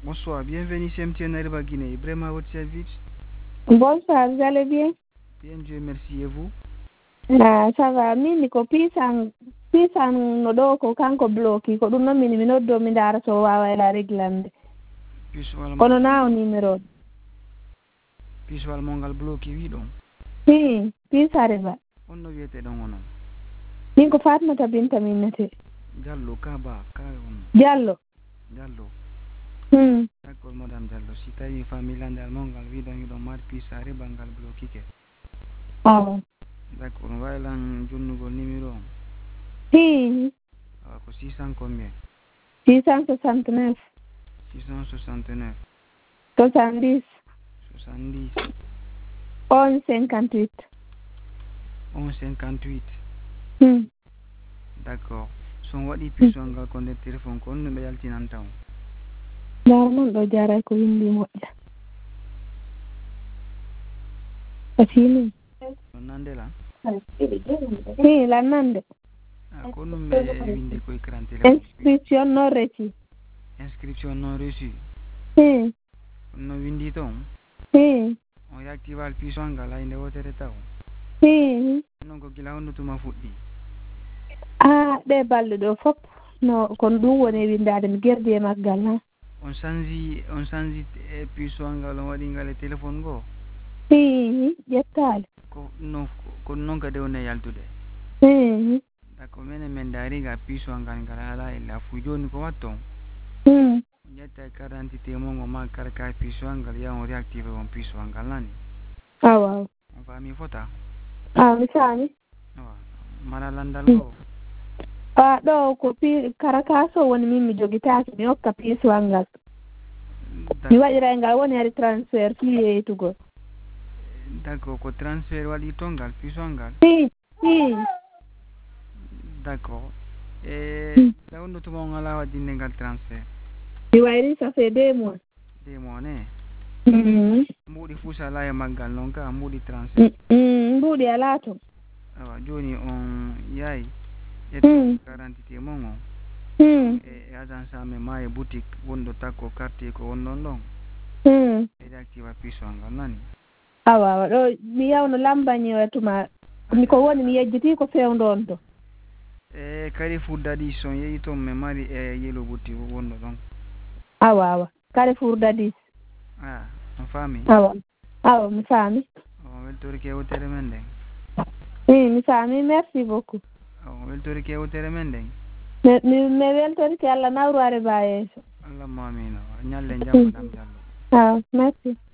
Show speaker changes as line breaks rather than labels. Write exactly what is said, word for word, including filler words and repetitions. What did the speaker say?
Bonsoir, bienvenue sur M T N Ariba Guinée. Vraiment à votre service.
Bonsoir, vous allez bien?
Bien, Dieu merci. Et vous?
Ah, ça va. Mini ko pisan pisan no do ko kanko bloki ko dum non mini mi noddo mi dara so wawa ela reglande.
Puis wala
Kono na o numéro.
Puis wala mongal bloki wi don.
Si, pisare ba.
On no wiete don onon.
Min ko Fatmata Binta minnete.
Diallo Kaba ka on.
Diallo.
Diallo.
Hmm.
D'accord madame Diallo. Si tawi famille andal mongal wi don don mar pisare bangal bloki ke.
Oh.
D'accord, waylan jonnugol numéro on.
Si.
Ah, ko six cents combien?
six cent soixante-neuf.
six cent soixante-neuf.
soixante-dix.
soixante-dix.
onze cinquante-huit.
onze cinquante-huit.
Hmm.
D'accord. Son waɗi puisongal ko nder téléphone ko on no ɓe yaltinan taw.
Dar man ɗo jaray ko windi moƴƴa. Asini.
Nande la?
Si, la nande.
Ah, ko ɗum ɓe windi ko écran téléphone.
Inscription non reçue.
Inscription non reçue.
Si.
No windi toon.
Si.
On yaktival puisongal hay nde wotere taw.
Si.
Non ko gila honno tuma fuɗɗi.
Ah, ɗe balɗe ɗo fof no kono ɗum woni e windade mi gerdi e maggal ha.
On changi on changi e puisongal on waɗi ngal e téléphone go.
Si, ƴettali.
Ko no ko non kadi woni e yaltude.
Si.
D'accord, minen min daari ga puisongal ngal ala e lafu joni ko watton.
Hmm.
Ƴetta e carte d'identité mon o ma kara ka puisongal ya on réactive on puisongal nani.
Awa.
On fami fota.
Ah, mi faami.
Awa. Mara landal go.
Ah, ɗo ko pi karakaso woni min mi jogitaki mi hokka piisowal ngal. Mi waɗira e ngal woni hari transfert fi yeytugol.
D'accord, ko transfert waɗi to ngal puisongal.
Si, si.
D'accord. E da wonno tuma on ala waɗinde ngal transfert.
Mi wayri ça fait deux mois.
Deux mois ne.
Mm.
Mbuɗi fuu sala e maggal noon ka mbuɗi transfert.
Mm, mbuɗi ala to.
Awa joni on yayi
Mm.
ƴetta carte d'identité mon o.
Mm.
E agence amen ma e boutique wonɗo takko quartier ko wonɗon ɗon.
Mm.
E activa puisongal nani.
Awa awa ɗo mi yawno lambañi tuma mi ko woni mi yejjiti ko fewndon to.
E Carrefour Dadis son yeeyi toon mi mari e yelo boutique wonɗo ɗon.
Awa awa Carrefour Dadis.
Ah, on faami.
Awa awa mi faami.
On weltori kewtere men nden.
Oui, mi faami, merci beaucoup.
On weltori kewtere men nden.
mi mi weltori ke Allah nawru are ba yeeso.
Allah mo amino. Nyalle jam madame Diallo.
Ah, merci.